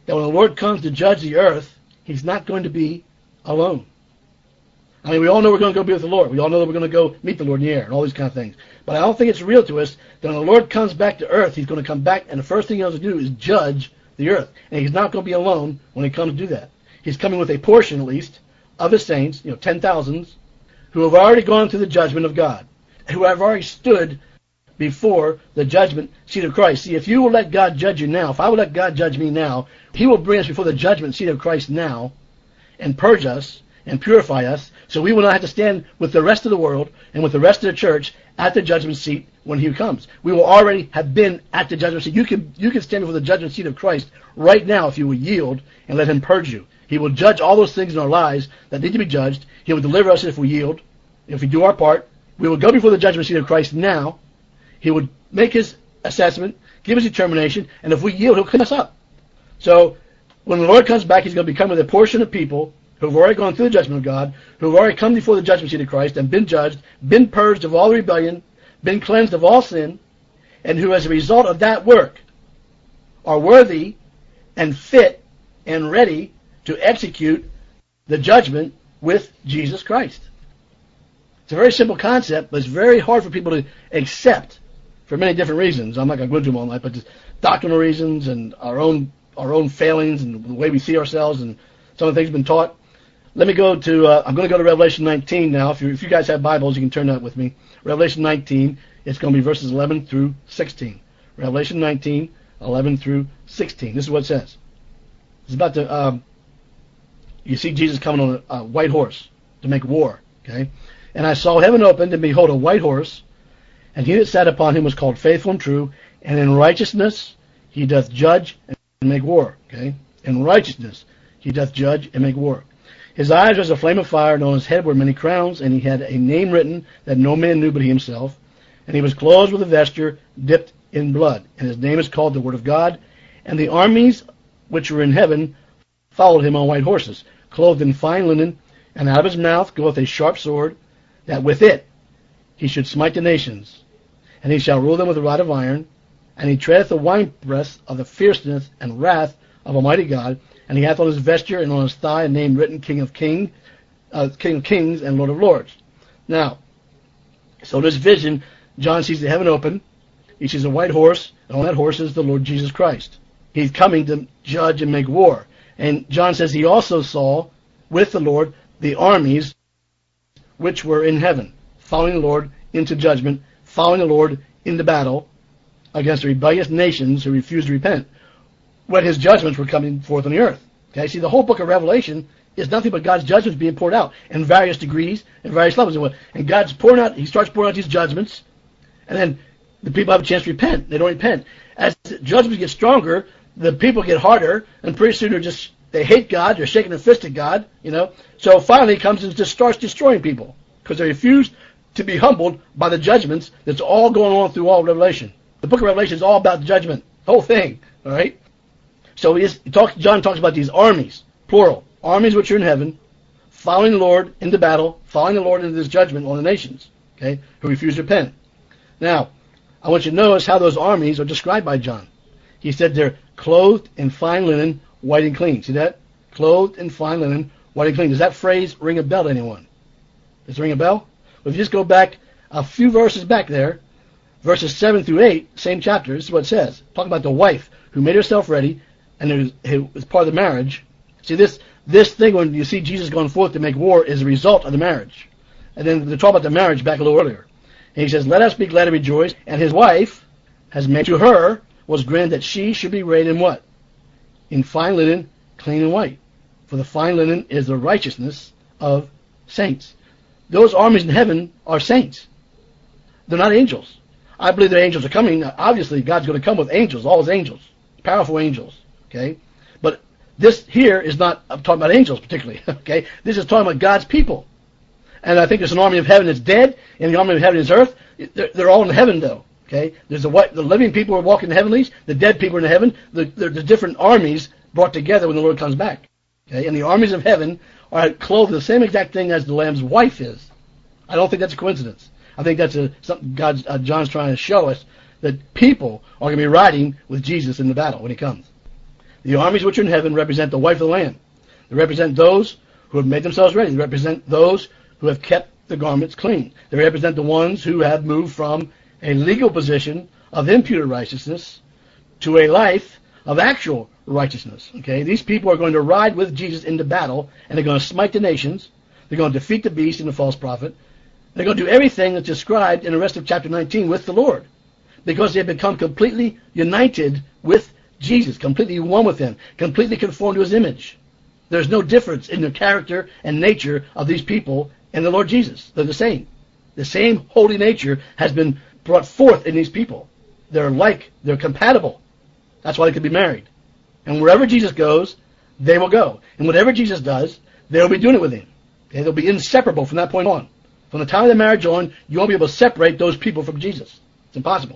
that when the Lord comes to judge the earth, he's not going to be alone. I mean, we all know we're going to go be with the Lord. We all know that we're going to go meet the Lord in the air and all these kind of things. But I don't think it's real to us that when the Lord comes back to earth, he's going to come back, and the first thing he has to do is judge the earth. And he's not going to be alone when he comes to do that. He's coming with a portion, at least, of his saints, 10,000s, who have already gone through the judgment of God, who have already stood before the judgment seat of Christ. See, if you will let God judge you now, if I will let God judge me now, he will bring us before the judgment seat of Christ now and purge us and purify us, so we will not have to stand with the rest of the world and with the rest of the church at the judgment seat when he comes. We will already have been at the judgment seat. You can stand before the judgment seat of Christ right now if you will yield and let him purge you. He will judge all those things in our lives that need to be judged. He will deliver us if we yield, if we do our part. We will go before the judgment seat of Christ now. He will make his assessment, give his determination, and if we yield, he'll clean us up. So when the Lord comes back, he's going to become with a portion of people who have already gone through the judgment of God, who have already come before the judgment seat of Christ and been judged, been purged of all rebellion, been cleansed of all sin, and who as a result of that work are worthy and fit and ready to execute the judgment with Jesus Christ. It's a very simple concept, but it's very hard for people to accept for many different reasons. I'm not going to go into them all night, but just doctrinal reasons and our own failings and the way we see ourselves and some of the things we've been taught. Let me go to, I'm going to go to Revelation 19 now. If you guys have Bibles, you can turn that with me. Revelation 19, it's going to be verses 11 through 16. Revelation 19, 11 through 16. This is what it says. It's about the, you see Jesus coming on a white horse to make war, okay? And I saw heaven opened, and behold, a white horse, and he that sat upon him was called Faithful and True, and in righteousness he doth judge and make war, okay? In righteousness he doth judge and make war. His eyes was a flame of fire, and on his head were many crowns, and he had a name written that no man knew but he himself. And he was clothed with a vesture dipped in blood, and his name is called the Word of God. And the armies which were in heaven followed him on white horses, clothed in fine linen, and out of his mouth goeth a sharp sword, that with it he should smite the nations. And he shall rule them with a rod of iron, and he treadeth the winepress of the fierceness and wrath of Almighty God. And he hath on his vesture and on his thigh a name written, King of Kings and Lord of Lords. Now, so this vision, John sees the heaven open. He sees a white horse, and on that horse is the Lord Jesus Christ. He's coming to judge and make war. And John says he also saw with the Lord the armies which were in heaven, following the Lord into judgment, following the Lord into battle against the rebellious nations who refused to repent when his judgments were coming forth on the earth. Okay, see, the whole book of Revelation is nothing but God's judgments being poured out in various degrees and various levels. And God's pouring out, he starts pouring out these judgments, and then the people have a chance to repent. They don't repent. As the judgments get stronger, the people get harder, and pretty soon they hate God, they're shaking their fist at God, So finally he comes and just starts destroying people because they refuse to be humbled by the judgments that's all going on through all of Revelation. The book of Revelation is all about the judgment, the whole thing, all right? So John talks about these armies, plural, armies which are in heaven, following the Lord into battle, following the Lord into this judgment on the nations, okay, who refuse to repent. Now, I want you to notice how those armies are described by John. He said they're clothed in fine linen, white and clean. See that? Clothed in fine linen, white and clean. Does that phrase ring a bell to anyone? Does it ring a bell? Well, if you just go back a few verses back there, verses 7 through 8, same chapter, this is what it says. Talking about the wife who made herself ready, and it was part of the marriage. See, this thing, when you see Jesus going forth to make war, is a result of the marriage. And then they talk about the marriage back a little earlier. And he says, let us be glad and rejoice. And his wife has made to her was granted that she should be arrayed in what? In fine linen, clean and white. For the fine linen is the righteousness of saints. Those armies in heaven are saints. They're not angels. I believe the angels are coming. Obviously, God's going to come with angels, all his angels, powerful angels. Okay, but this here is not talking about angels particularly. Okay, this is talking about God's people, and I think there's an army of heaven that's dead, and the army of heaven is earth. They're all in heaven though. Okay, there's the living people are walking in the heavenlies, the dead people are in heaven. The different armies brought together when the Lord comes back. Okay, and the armies of heaven are clothed in the same exact thing as the Lamb's wife is. I don't think that's a coincidence. I think that's something John's trying to show us, that people are going to be riding with Jesus in the battle when he comes. The armies which are in heaven represent the wife of the Lamb. They represent those who have made themselves ready. They represent those who have kept the garments clean. They represent the ones who have moved from a legal position of imputed righteousness to a life of actual righteousness. Okay, these people are going to ride with Jesus into battle, and they're going to smite the nations. They're going to defeat the beast and the false prophet. They're going to do everything that's described in the rest of chapter 19 with the Lord, because they've become completely united with Jesus, completely one with him, completely conformed to his image. There's no difference in the character and nature of these people and the Lord Jesus. They're the same. The same holy nature has been brought forth in these people. They're compatible. That's why they can be married. And wherever Jesus goes, they will go. And whatever Jesus does, they'll be doing it with him. Okay? They'll be inseparable from that point on. From the time of the marriage on, you won't be able to separate those people from Jesus. It's impossible.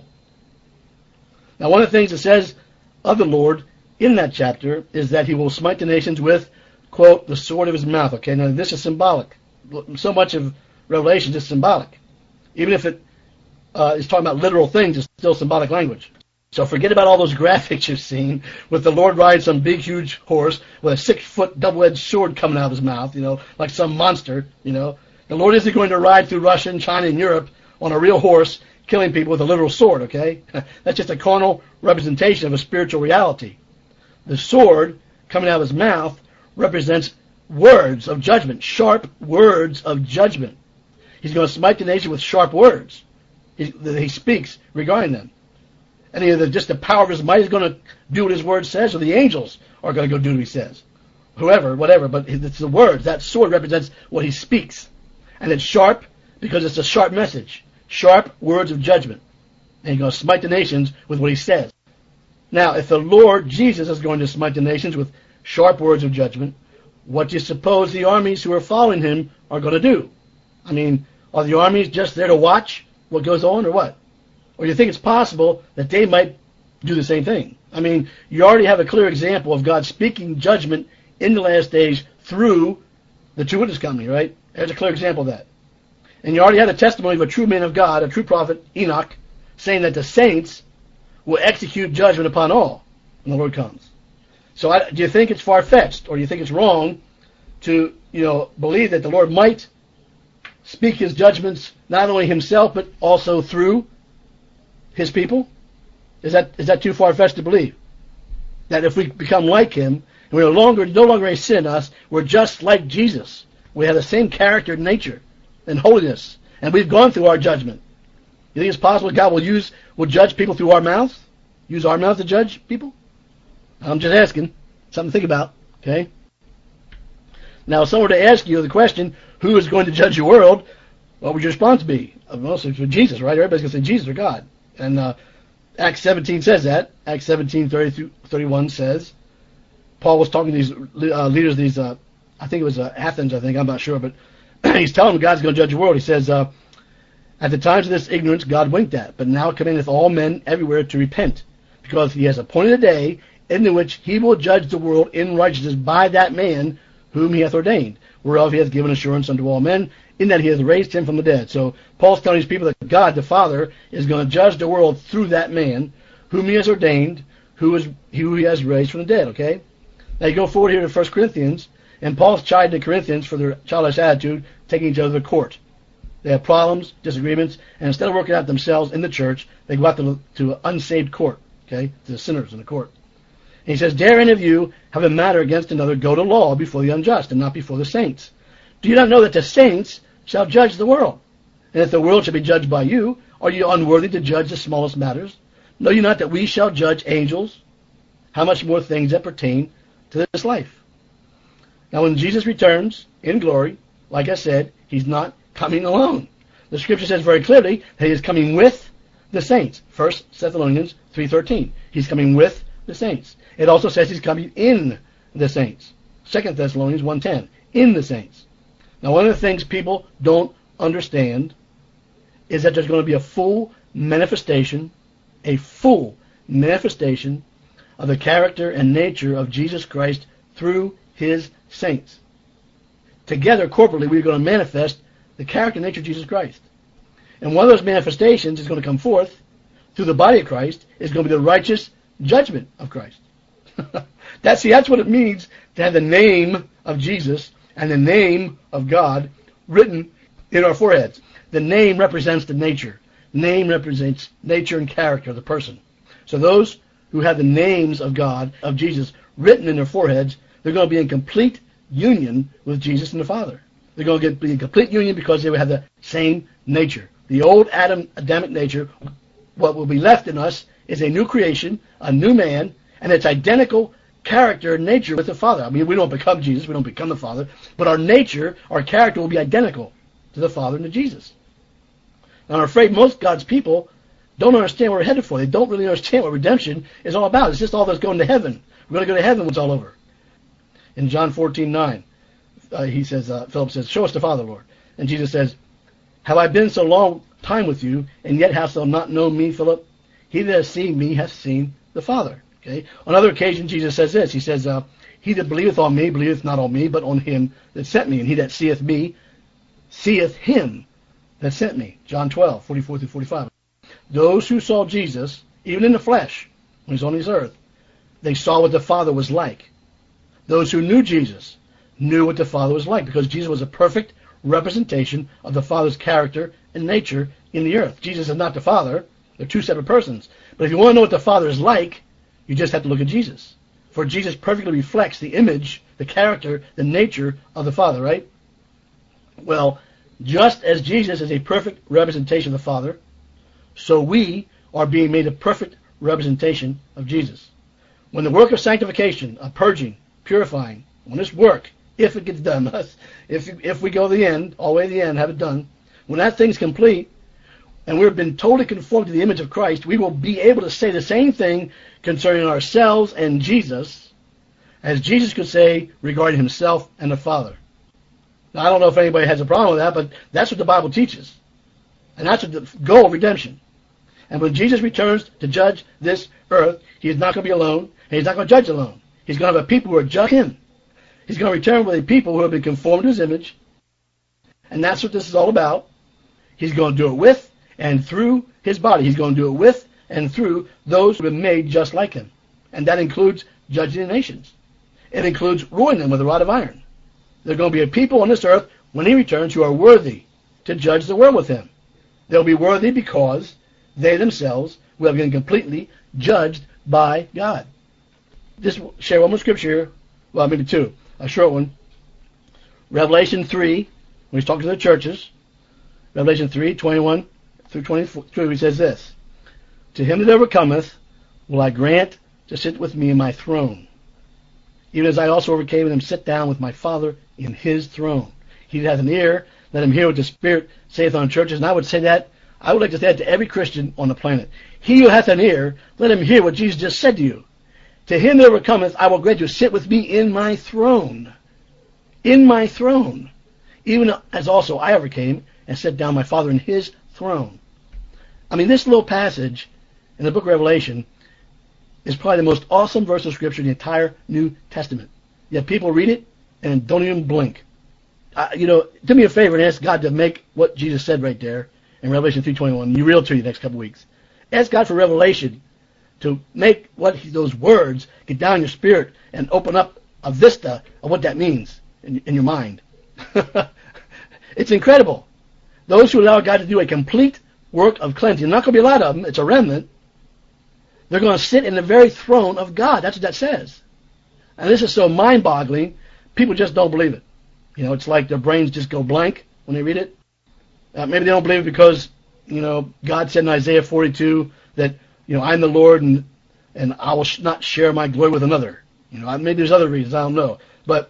Now, one of the things it says of the Lord in that chapter is that he will smite the nations with, quote, the sword of his mouth. Okay, now this is symbolic. So much of Revelation is symbolic. Even if it is talking about literal things, it's still symbolic language. So forget about all those graphics you've seen with the Lord riding some big, huge horse with a 6-foot double-edged sword coming out of his mouth, like some monster, The Lord isn't going to ride through Russia and China and Europe on a real horse, killing people with a literal sword, okay? That's just a carnal representation of a spiritual reality. The sword coming out of his mouth represents words of judgment, sharp words of judgment. He's going to smite the nation with sharp words that he speaks regarding them. And either just the power of his might is going to do what his word says, or the angels are going to go do what he says. Whoever, whatever, but it's the words. That sword represents what he speaks. And it's sharp because it's a sharp message. Sharp words of judgment. And he's going to smite the nations with what he says. Now, if the Lord Jesus is going to smite the nations with sharp words of judgment, what do you suppose the armies who are following him are going to do? I mean, are the armies just there to watch what goes on, or what? Or do you think it's possible that they might do the same thing? I mean, you already have a clear example of God speaking judgment in the last days through the true witness company, right? There's a clear example of that. And you already had a testimony of a true man of God, a true prophet, Enoch, saying that the saints will execute judgment upon all when the Lord comes. So do you think it's far-fetched, or do you think it's wrong to, believe that the Lord might speak his judgments not only himself, but also through his people? Is that too far-fetched to believe? That if we become like him, and we're no longer a sin in us, we're just like Jesus. We have the same character and nature and holiness, and we've gone through our judgment. You think it's possible God will judge people through our mouths? Use our mouth to judge people? I'm just asking. Something to think about. Okay? Now, if someone were to ask you the question, who is going to judge your world, what would your response be? Mostly for Jesus, right? Everybody's going to say Jesus or God. And Acts 17 says that. Acts 17, 30 through 31 says, Paul was talking to these leaders, I think it was Athens, I'm not sure, but he's telling them God's going to judge the world. He says, at the times of this ignorance God winked at, but now commandeth all men everywhere to repent, because he has appointed a day in which he will judge the world in righteousness by that man whom he hath ordained, whereof he hath given assurance unto all men, in that he has raised him from the dead. So Paul's telling these people that God, the Father, is going to judge the world through that man whom he has ordained, who he has raised from the dead, okay? Now you go forward here to 1 Corinthians, and Paul's chiding the Corinthians for their childish attitude, taking each other to court. They have problems, disagreements, and instead of working out themselves in the church, they go out to unsaved court, okay, to the sinners in the court. And he says, dare any of you have a matter against another, go to law before the unjust, and not before the saints. Do you not know that the saints shall judge the world? And if the world shall be judged by you, are you unworthy to judge the smallest matters? Know you not that we shall judge angels? How much more things that pertain to this life? Now when Jesus returns in glory, like I said, he's not coming alone. The scripture says very clearly that he is coming with the saints. 1 Thessalonians 3:13. He's coming with the saints. It also says he's coming in the saints. 2 Thessalonians 1:10. In the saints. Now one of the things people don't understand is that there's going to be a full manifestation of the character and nature of Jesus Christ through his saints. Together, corporately, we're going to manifest the character and nature of Jesus Christ. And one of those manifestations is going to come forth through the body of Christ, is going to be the righteous judgment of Christ. That's what it means to have the name of Jesus and the name of God written in our foreheads. The name represents the nature. Name represents nature and character of the person. So those who have the names of God, of Jesus, written in their foreheads, they're going to be in complete union with Jesus and the Father. They're going to be in complete union because they will have the same nature. The old Adamic nature, what will be left in us is a new creation, a new man, and it's identical character and nature with the Father. I mean, we don't become Jesus, we don't become the Father, but our nature, our character will be identical to the Father and to Jesus. Now, I'm afraid most God's people don't understand what we're headed for. They don't really understand what redemption is all about. It's just all that's going to heaven. We're going to go to heaven when it's all over. In John 14:9, Philip says, "Show us the Father, Lord." And Jesus says, "Have I been so long time with you, and yet hast thou not known me, Philip? He that has seen me hath seen the Father." Okay. On other occasions, Jesus says this. He says, "He that believeth on me, believeth not on me, but on him that sent me. And he that seeth me, seeth him that sent me." John 12:44-45. Those who saw Jesus, even in the flesh, when he was on this earth, they saw what the Father was like. Those who knew Jesus knew what the Father was like, because Jesus was a perfect representation of the Father's character and nature in the earth. Jesus is not the Father. They're two separate persons. But if you want to know what the Father is like, you just have to look at Jesus. For Jesus perfectly reflects the image, the character, the nature of the Father, right? Well, just as Jesus is a perfect representation of the Father, so we are being made a perfect representation of Jesus. When the work of sanctification, of purging, purifying, when this work, if it gets done, if we go to the end, all the way to the end, have it done, when that thing's complete, and we've been totally conformed to the image of Christ, we will be able to say the same thing concerning ourselves and Jesus as Jesus could say regarding himself and the Father. Now, I don't know if anybody has a problem with that, but that's what the Bible teaches. And that's what the goal of redemption. And when Jesus returns to judge this earth, he is not going to be alone, and he's not going to judge alone. He's going to have a people who are just him. He's going to return with a people who have been conformed to his image, and that's what this is all about. He's going to do it with and through his body. He's going to do it with and through those who have been made just like him. And that includes judging the nations. It includes ruling them with a rod of iron. There are going to be a people on this earth, when he returns, who are worthy to judge the world with him. They'll be worthy because they themselves will have been completely judged by God. Just share one more scripture here. Well, maybe two. A short one. Revelation 3, when he's talking to the churches, Revelation 3:21-22, he says this: "To him that overcometh will I grant to sit with me in my throne, even as I also overcame and am sit down with my Father in his throne. He that hath an ear, let him hear what the Spirit saith unto churches." And I would say that, I would like to say that to every Christian on the planet. He who hath an ear, let him hear what Jesus just said to you. To him that overcometh, I will grant to sit with me in my throne. In my throne. Even as also I overcame and set down my Father in his throne. I mean, this little passage in the book of Revelation is probably the most awesome verse of Scripture in the entire New Testament. Yet people read it and don't even blink. Do me a favor and ask God to make what Jesus said right there in Revelation 3:21. You real to you the next couple of weeks. Ask God for revelation to make those words get down in your spirit and open up a vista of what that means in your mind. It's incredible. Those who allow God to do a complete work of cleansing, not going to be a lot of them, it's a remnant, they're going to sit in the very throne of God. That's what that says. And this is so mind-boggling, people just don't believe it. It's like their brains just go blank when they read it. Maybe they don't believe it because, God said in Isaiah 42 that, I'm the Lord and I will not share my glory with another. Maybe there's other reasons, I don't know. But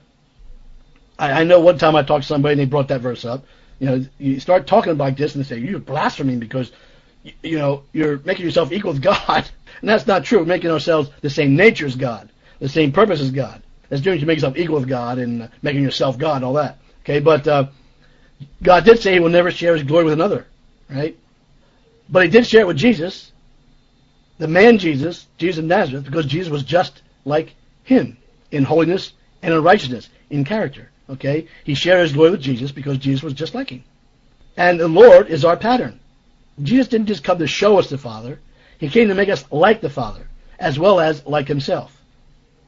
I know one time I talked to somebody and they brought that verse up. You start talking about this and they say, you're blaspheming because, you're making yourself equal with God. And that's not true. We're making ourselves the same nature as God, the same purpose as God. That's doing to make yourself equal with God and making yourself God and all that. Okay, but God did say he will never share his glory with another, right? But he did share it with Jesus, the man Jesus of Nazareth, because Jesus was just like him in holiness and in righteousness, in character. Okay, he shared his glory with Jesus because Jesus was just like him. And the Lord is our pattern. Jesus didn't just come to show us the Father. He came to make us like the Father, as well as like himself.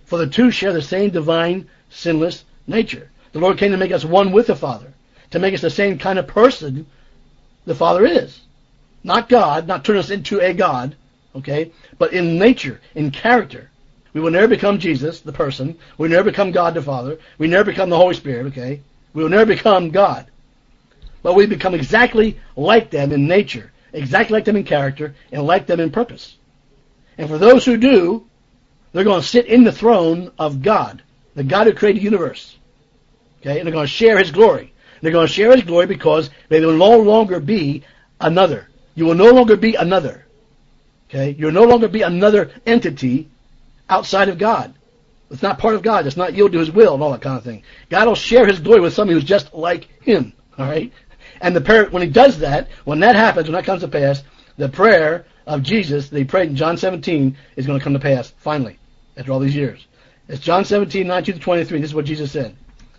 For the two share the same divine, sinless nature. The Lord came to make us one with the Father, to make us the same kind of person the Father is. Not God, not turn us into a God, okay, but in nature, in character. We will never become Jesus, the person. We will never become God the Father. We will never become the Holy Spirit, okay. We will never become God. But we become exactly like them in nature, exactly like them in character, and like them in purpose. And for those who do, they're going to sit in the throne of God, the God who created the universe. Okay, and they're going to share His glory. They're going to share His glory because they will no longer be another. You will no longer be another. Okay, you'll no longer be another entity outside of God. It's not part of God. It's not yield to His will and all that kind of thing. God will share His glory with somebody who's just like Him. All right, and when He does that, when that happens, when that comes to pass, the prayer of Jesus that He prayed in John 17 is going to come to pass finally after all these years. It's John 17, 19-23. This is what Jesus said.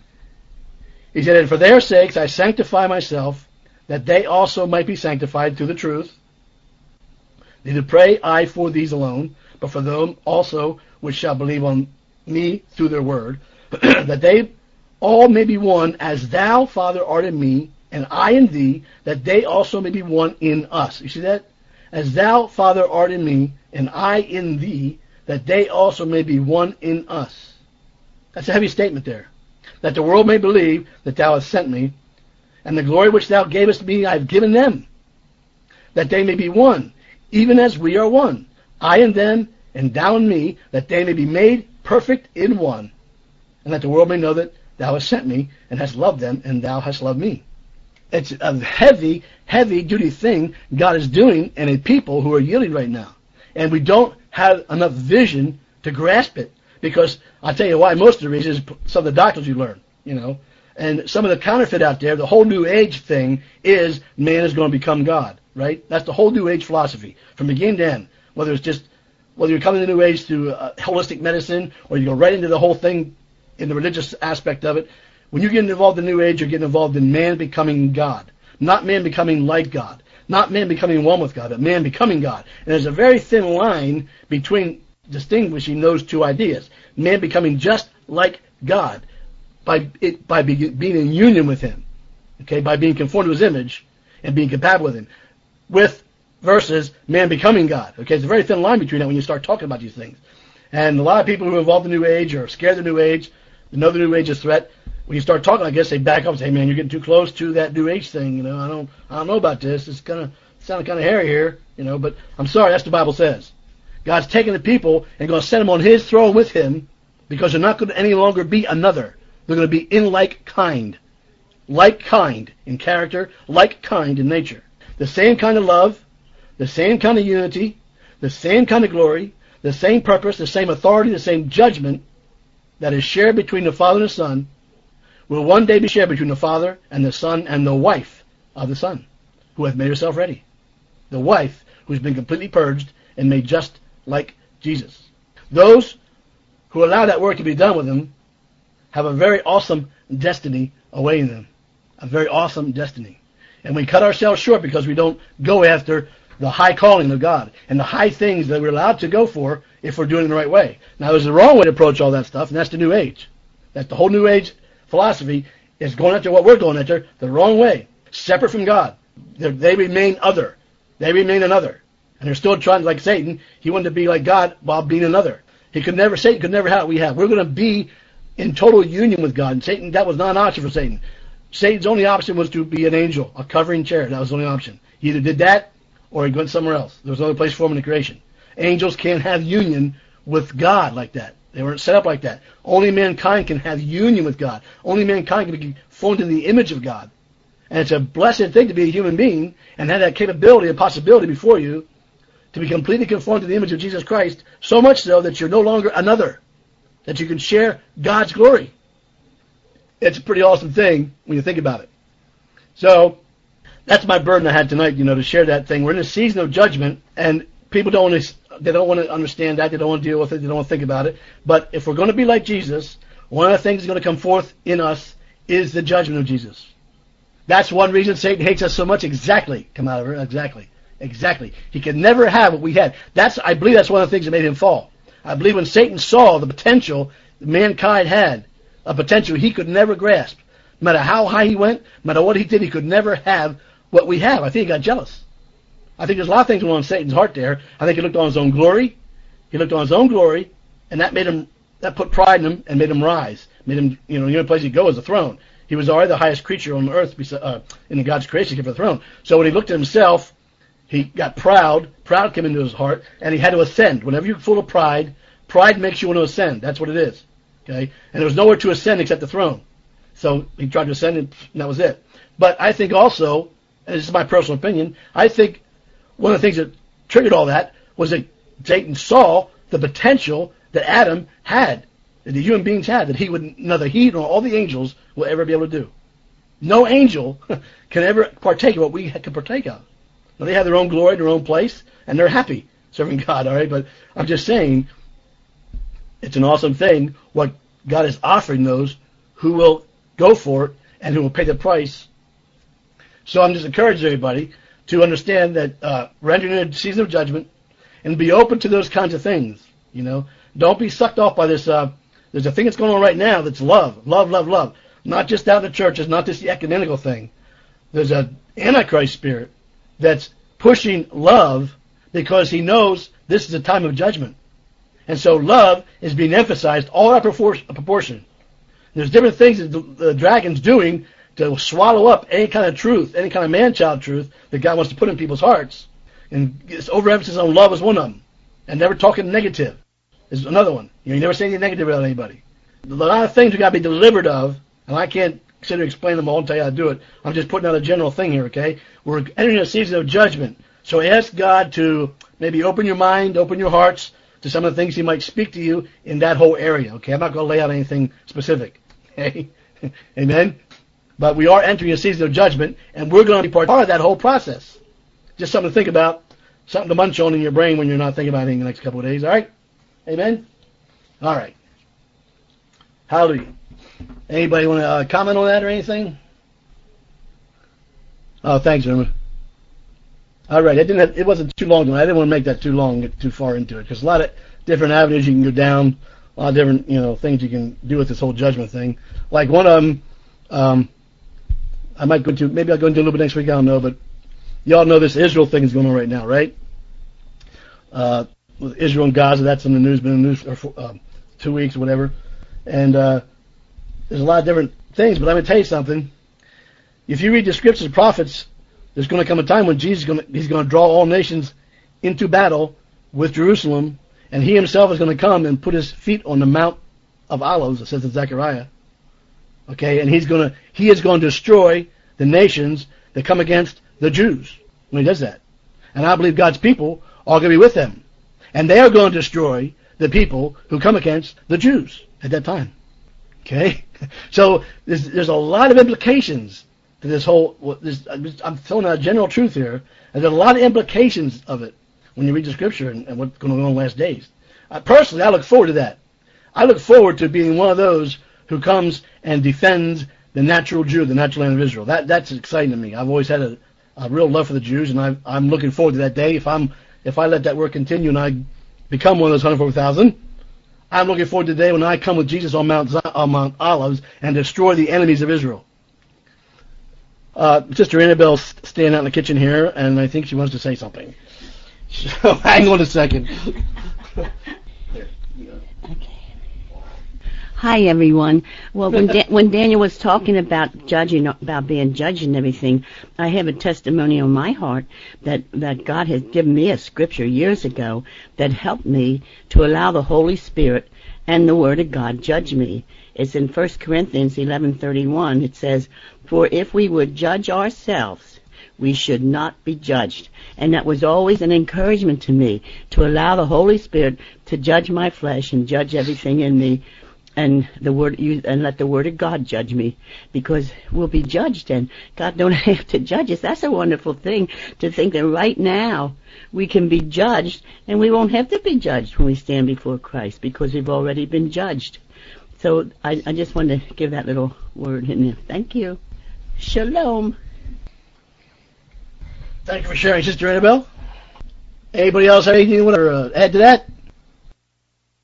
He said, "And for their sakes I sanctify myself, that they also might be sanctified through the truth. Neither pray I for these alone, but for them also which shall believe on me through their word, that they all may be one, as thou, Father, art in me, and I in thee, that they also may be one in us." You see that? As thou, Father, art in me, and I in thee, that they also may be one in us. That's a heavy statement there. That the world may believe that thou hast sent me, and the glory which thou gavest me I have given them, that they may be one, even as we are one, I in them, and thou in me, that they may be made perfect in one, and that the world may know that thou hast sent me, and hast loved them, and thou hast loved me. It's a heavy, heavy duty thing God is doing in a people who are yielding right now. And we don't have enough vision to grasp it. Because I'll tell you why, most of the reason is some of the doctrines you learn, you know. And some of the counterfeit out there, the whole New Age thing is man is going to become God, right? That's the whole New Age philosophy from beginning to end. Whether you're coming to the New Age through holistic medicine, or you go right into the whole thing in the religious aspect of it. When you get involved in the New Age, you're getting involved in man becoming God. Not man becoming like God. Not man becoming one with God, but man becoming God. And there's a very thin line between distinguishing those two ideas. Man becoming just like God by being in union with Him, okay, by being conformed to His image and being compatible with Him, versus man becoming God. Okay, there's a very thin line between that when you start talking about these things. And a lot of people who are involved in the New Age or scared of the New Age, know the New Age is a threat. When you start talking, I guess they back up and say, "Hey man, you're getting too close to that New Age thing. You know, I don't know about this. It's sounding kind of hairy here. You know, but I'm sorry, that's what the Bible says. God's taking the people and going to set them on His throne with Him, because they're not going to any longer be another. They're going to be in like kind in character, like kind in nature. The same kind of love, the same kind of unity, the same kind of glory, the same purpose, the same authority, the same judgment that is shared between the Father and the Son will one day be shared between the Father and the Son and the wife of the Son, who hath made herself ready. The wife who's been completely purged and made just like Jesus. Those who allow that work to be done with them have a very awesome destiny awaiting them. A very awesome destiny. And we cut ourselves short because we don't go after the high calling of God and the high things that we're allowed to go for if we're doing it the right way. Now, there's a wrong way to approach all that stuff, and that's the New Age. That's the whole New Age philosophy is going after what we're going after the wrong way, separate from God. They remain other. They remain another. And they're still trying, like Satan, he wanted to be like God while being another. Satan could never have what we have. We're going to be in total union with God. And Satan, that was not an option for Satan. Satan's only option was to be an angel, a covering chair. That was the only option. He either did that or he went somewhere else. There was no other place for him in the creation. Angels can't have union with God like that. They weren't set up like that. Only mankind can have union with God. Only mankind can be formed in the image of God. And it's a blessed thing to be a human being and have that capability and possibility before you to be completely conformed to the image of Jesus Christ, so much so that you're no longer another, that you can share God's glory. It's a pretty awesome thing when you think about it. So that's my burden I had tonight, to share that thing. We're in a season of judgment, and people don't want to understand that. They don't want to deal with it. They don't want to think about it. But if we're going to be like Jesus, one of the things that's going to come forth in us is the judgment of Jesus. That's one reason Satan hates us so much. Exactly. Come out of her. Exactly. He could never have what we had. I believe that's one of the things that made him fall. I believe when Satan saw the potential mankind had, a potential he could never grasp, no matter how high he went, no matter what he did, he could never have what we have. I think he got jealous. I think there's a lot of things going on in Satan's heart there. I think he looked on his own glory. He looked on his own glory, and that put pride in him and made him rise. Made him, the only place he'd go is the throne. He was already the highest creature on earth in God's creation, except for the throne. So when he looked at himself, he got proud. Pride came into his heart, and he had to ascend. Whenever you're full of pride, pride makes you want to ascend. That's what it is. Okay? And there was nowhere to ascend except the throne. So he tried to ascend, and that was it. But I think also, and this is my personal opinion, I think one of the things that triggered all that was that Satan saw the potential that Adam had, that the human beings had, that neither he nor all the angels will ever be able to do. No angel can ever partake of what we can partake of. Now, they have their own glory, their own place, and they're happy serving God, all right? But I'm just saying, it's an awesome thing what God is offering those who will go for it and who will pay the price. So I'm just encouraging everybody to understand that we're entering a season of judgment and be open to those kinds of things. Don't be sucked off by this. There's a thing that's going on right now that's love. Not just out of the churches, not just the ecumenical thing. There's an Antichrist spirit that's pushing love because he knows this is a time of judgment. And so love is being emphasized all out of proportion. There's different things that the dragon's doing to swallow up any kind of truth, any kind of man-child truth that God wants to put in people's hearts. And this overemphasis on love is one of them. And never talking negative is another one. You never say anything negative about anybody. A lot of things we got to be delivered of, and I can't sit here and explain them all and tell you how to do it. I'm just putting out a general thing here, okay? We're entering a season of judgment. So ask God to maybe open your mind, open your hearts to some of the things he might speak to you in that whole area, okay? I'm not going to lay out anything specific, okay? Amen? But we are entering a season of judgment, and we're going to be part of that whole process. Just something to think about, something to munch on in your brain when you're not thinking about anything the next couple of days, all right? Amen? All right. Hallelujah. Anybody want to comment on that or anything? Oh, thanks, Irma. All right. It wasn't too long. I didn't want to make that too long, get too far into it, because a lot of different avenues you can go down, a lot of different things you can do with this whole judgment thing. Like one of them, I might go into. Maybe I'll go into a little bit next week. I don't know, but y'all know this Israel thing is going on right now, right? With Israel and Gaza, that's in the news. Been in the news for 2 weeks or whatever, and there's a lot of different things. But I'm going to tell you something. If you read the scriptures of prophets, there's going to come a time when Jesus he's going to draw all nations into battle with Jerusalem, and he himself is going to come and put his feet on the Mount of Olives, it says in Zechariah. Okay, and he is going to destroy the nations that come against the Jews when he does that. And I believe God's people are going to be with him. And they are going to destroy the people who come against the Jews at that time. Okay? So there's a lot of implications to this whole, I'm throwing out a general truth here, and there's a lot of implications of it when you read the scripture and what's going on in the last days. Personally, I look forward to that. I look forward to being one of those who comes and defends the natural Jew, the natural land of Israel. That's exciting to me. I've always had a real love for the Jews, and I'm looking forward to that day. If I let that work continue and I become one of those 144,000, I'm looking forward to the day when I come with Jesus on Mount Olives and destroy the enemies of Israel. Sister Annabelle's standing out in the kitchen here, and I think she wants to say something. So hang on a second. Hi, everyone. Well, when Daniel was talking about judging, about being judged and everything, I have a testimony on my heart that God has given me a scripture years ago that helped me to allow the Holy Spirit and the Word of God judge me. It's in 1 Corinthians 11:31. It says, "For if we would judge ourselves, we should not be judged." And that was always an encouragement to me, to allow the Holy Spirit to judge my flesh and judge everything in me, and let the Word of God judge me, because we'll be judged, and God don't have to judge us. That's a wonderful thing, to think that right now we can be judged, and we won't have to be judged when we stand before Christ, because we've already been judged. So I just wanted to give that little word in there. Thank you. Shalom. Thank you for sharing, Sister Annabelle. Anybody else have anything you want to add to that?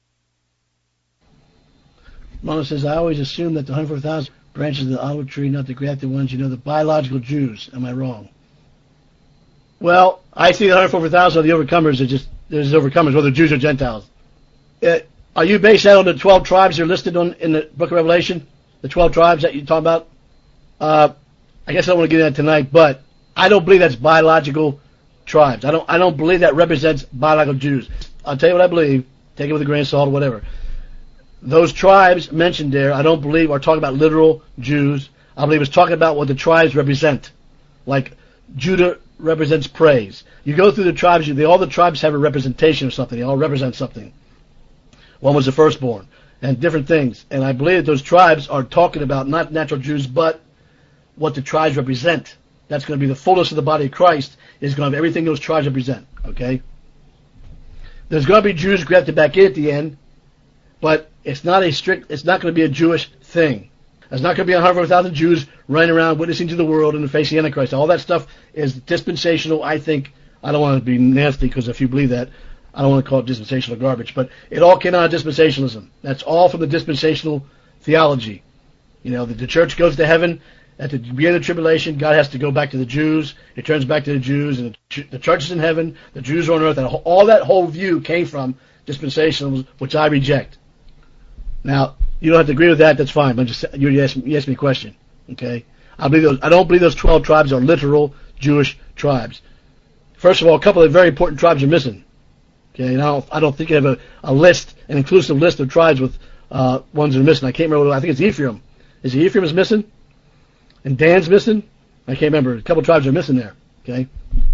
Mona says, I always assume that the 104,000 branches of the olive tree, not the grafted ones, the biological Jews. Am I wrong? Well, I see the 104,000 are the overcomers. There's overcomers, whether Jews or Gentiles. Are you based that on the 12 tribes that are listed in the book of Revelation? The 12 tribes that you talk about? I guess I don't want to get into that tonight, but I don't believe that's biological tribes. I don't believe that represents biological Jews. I'll tell you what I believe. Take it with a grain of salt or whatever. Those tribes mentioned there, I don't believe are talking about literal Jews. I believe it's talking about what the tribes represent. Like Judah represents praise. You go through the tribes, all the tribes have a representation of something. They all represent something. One was the firstborn, and different things. And I believe that those tribes are talking about not natural Jews, but what the tribes represent. That's going to be the fullness of the body of Christ, is going to have everything those tribes represent. Okay? There's going to be Jews grafted back in at the end, but it's not going to be a Jewish thing. There's not going to be 100,000 Jews running around witnessing to the world in the face of the Antichrist. All that stuff is dispensational. I think, I don't want to be nasty, because if you believe that, I don't want to call it dispensational garbage, but it all came out of dispensationalism. That's all from the dispensational theology. The church goes to heaven at the beginning of the tribulation. God has to go back to the Jews. It turns back to the Jews, and the church is in heaven. The Jews are on earth. And all that whole view came from dispensationalism, which I reject. Now, you don't have to agree with that. That's fine. But you asked me a question. Okay? I don't believe those 12 tribes are literal Jewish tribes. First of all, a couple of very important tribes are missing. Okay, I don't think you have a list, an inclusive list of tribes with ones that are missing. I can't remember. I think it's Ephraim. Is it Ephraim is missing? And Dan's missing? I can't remember. A couple of tribes are missing there. Okay,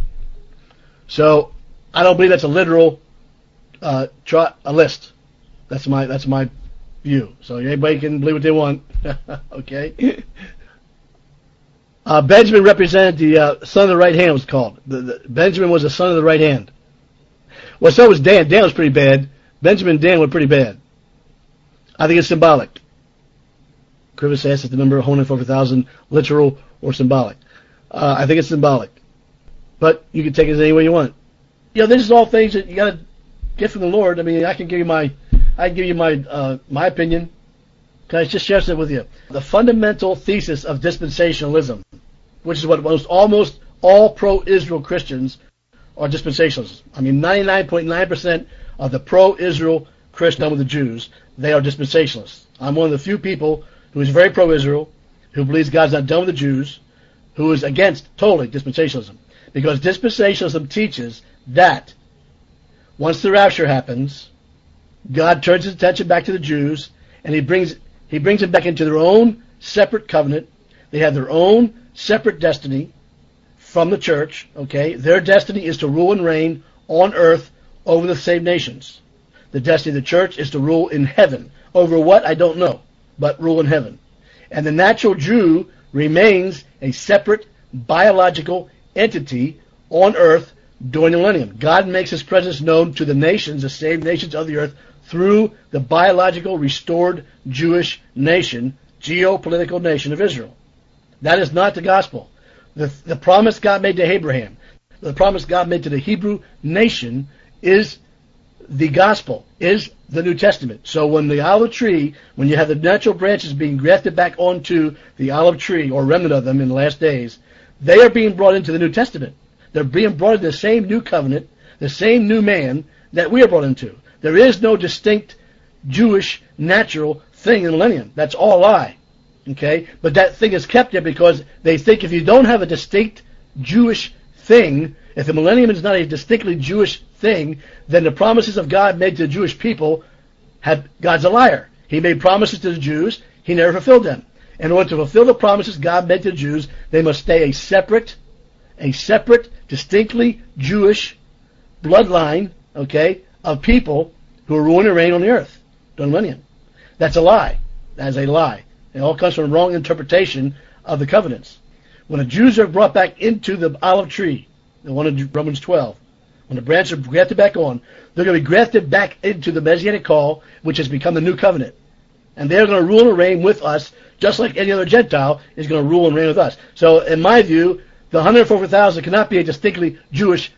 so I don't believe that's a literal a list. That's my view. So everybody can believe what they want. Okay. Benjamin represented the son of the right hand. It was called. Benjamin was the son of the right hand. Well, so was Dan. Dan was pretty bad. Benjamin and Dan were pretty bad. I think it's symbolic. Crivis asked if the number 104,000 literal or symbolic. I think it's symbolic. But you can take it any way you want. This is all things that you got to get from the Lord. I mean, I can give you my opinion. Can I just share that with you? The fundamental thesis of dispensationalism, which is what almost all pro-Israel Christians are dispensationalists. I mean, 99.9% of the pro-Israel Christians with the Jews, they are dispensationalists. I'm one of the few people who is very pro-Israel, who believes God's not done with the Jews, who is against totally dispensationalism. Because dispensationalism teaches that once the rapture happens, God turns his attention back to the Jews, and he brings them back into their own separate covenant. They have their own separate destiny from the church, okay? Their destiny is to rule and reign on earth over the saved nations. The destiny of the church is to rule in heaven. Over what? I don't know, but rule in heaven. And the natural Jew remains a separate biological entity on earth during the millennium. God makes his presence known to the nations, the saved nations of the earth, through the biological restored Jewish nation, geopolitical nation of Israel. That is not the gospel. The promise God made to Abraham, the promise God made to the Hebrew nation is the gospel, is the New Testament. So when the olive tree, when you have the natural branches being grafted back onto the olive tree, or remnant of them in the last days, they are being brought into the New Testament. They're being brought into the same new covenant, the same new man that we are brought into. There is no distinct Jewish natural thing in the millennium. That's all a lie. Okay? But that thing is kept there because they think if you don't have a distinct Jewish thing, if the millennium is not a distinctly Jewish thing, then the promises of God made to the Jewish people, God's a liar. He made promises to the Jews, he never fulfilled them. In order to fulfill the promises God made to the Jews, they must stay a separate, distinctly Jewish bloodline, okay, of people who are ruling and reign on the earth during the millennium. That's a lie. That is a lie. It all comes from a wrong interpretation of the covenants. When the Jews are brought back into the olive tree, the one in Romans 12, when the branches are grafted back on, they're going to be grafted back into the Messianic call, which has become the new covenant. And they're going to rule and reign with us, just like any other Gentile is going to rule and reign with us. So, in my view, the 104,000 cannot be a distinctly Jewish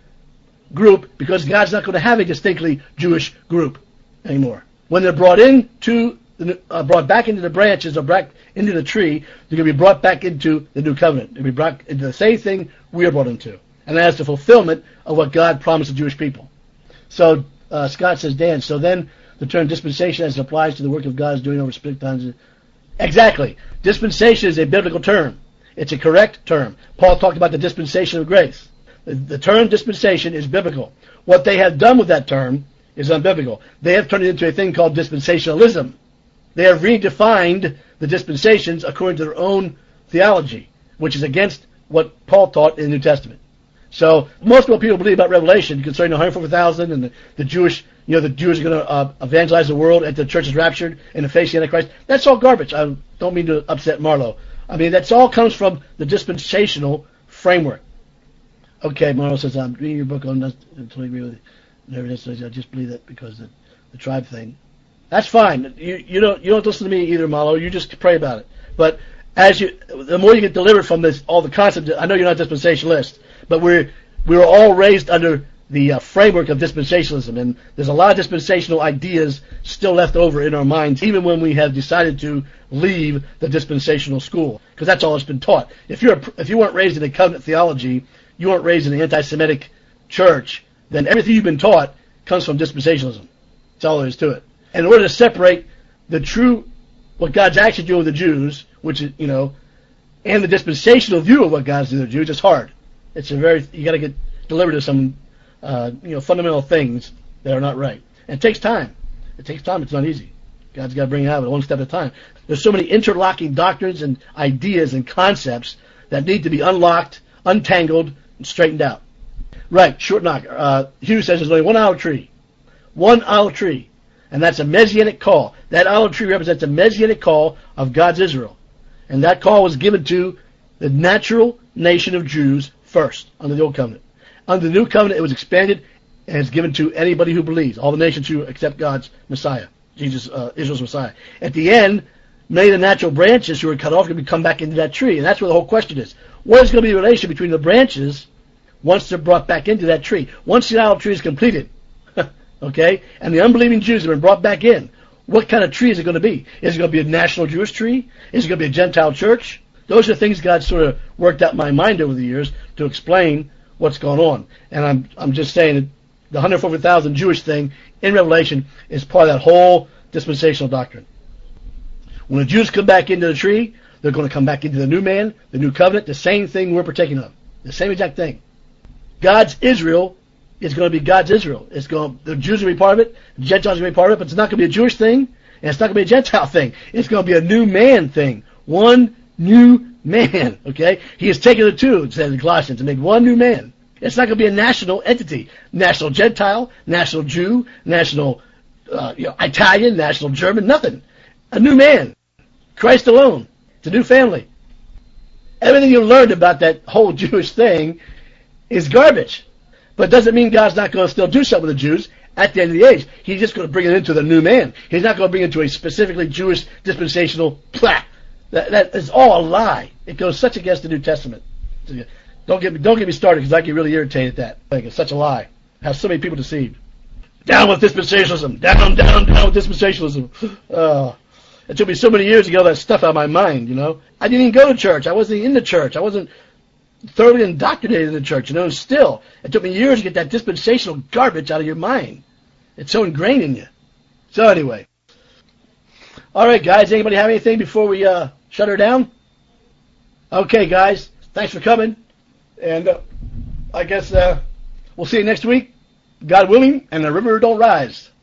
group, because God's not going to have a distinctly Jewish group anymore. When they're brought into brought back into the branches or back into the tree, they're going to be brought back into the new covenant. They'll be brought into the same thing we are brought into. And that's the fulfillment of what God promised the Jewish people. So Scott says, Dan, so then the term dispensation as it applies to the work of God is doing over specific times. Exactly. Dispensation is a biblical term. It's a correct term. Paul talked about the dispensation of grace. The term dispensation is biblical. What they have done with that term is unbiblical. They have turned it into a thing called dispensationalism. They have redefined the dispensations according to their own theology, which is against what Paul taught in the New Testament. So most of what people believe about Revelation concerning the 144,000 and the Jewish, the Jews are going to evangelize the world and the church is raptured in the face of the Antichrist, that's all garbage. I don't mean to upset Marlo. I mean, that's all comes from the dispensational framework. Okay, Marlo says, I'm reading your book on I totally agree with you. I just believe that because the tribe thing. That's fine. You don't listen to me either, Marlo. You just pray about it. But the more you get delivered from this, all the concepts. I know you're not dispensationalist, but we were all raised under the framework of dispensationalism, and there's a lot of dispensational ideas still left over in our minds, even when we have decided to leave the dispensational school, because that's all that's been taught. If you weren't raised in a covenant theology, you weren't raised in an anti-Semitic church, then everything you've been taught comes from dispensationalism. That's all there is to it. And in order to separate the true, what God's actually doing with the Jews, which is, and the dispensational view of what God's doing with the Jews, it's hard. You got to get delivered to some, fundamental things that are not right. And it takes time. It's not easy. God's got to bring it out one step at a time. There's so many interlocking doctrines and ideas and concepts that need to be unlocked, untangled, and straightened out. Right, short knock. Hugh says there's only one olive tree. One olive tree. And that's a messianic call. That olive tree represents a messianic call of God's Israel. And that call was given to the natural nation of Jews first, under the Old Covenant. Under the New Covenant, it was expanded and it's given to anybody who believes, all the nations who accept God's Messiah, Jesus, Israel's Messiah. At the end, many of the natural branches who are cut off are going to come back into that tree. And that's where the whole question is. What is going to be the relation between the branches once they're brought back into that tree? Once the olive tree is completed, okay, and the unbelieving Jews have been brought back in, what kind of tree is it going to be? Is it going to be a national Jewish tree? Is it going to be a Gentile church? Those are things God sort of worked out in my mind over the years to explain what's going on. And I'm just saying that the 144,000 Jewish thing in Revelation is part of that whole dispensational doctrine. When the Jews come back into the tree, they're going to come back into the new man, the new covenant, the same thing we're partaking of. The same exact thing. God's Israel is going to be God's Israel. The Jews are going to be part of it, the Gentiles are going to be part of it, but it's not going to be a Jewish thing, and it's not going to be a Gentile thing. It's going to be a new man thing. One new man, okay? He has taken the two, it says in Colossians, to make one new man. It's not going to be a national entity. National Gentile, national Jew, national Italian, national German, nothing. A new man. Christ alone. It's a new family. Everything you learned about that whole Jewish thing is garbage. But it doesn't mean God's not going to still do something with the Jews at the end of the age. He's just going to bring it into the new man. He's not going to bring it into a specifically Jewish dispensational plot. That is all a lie. It goes such against the New Testament. Don't get me started because I get really irritated at that. It's such a lie. Has so many people deceived. Down with dispensationalism. Down with dispensationalism. It took me so many years to get all that stuff out of my mind, I didn't even go to church. I wasn't in the church. I wasn't thoroughly indoctrinated in the church, Still, it took me years to get that dispensational garbage out of your mind. It's so ingrained in you. So anyway. All right, guys. Anybody have anything before we shut her down? Okay, guys. Thanks for coming. And I guess we'll see you next week, God willing, and the river don't rise.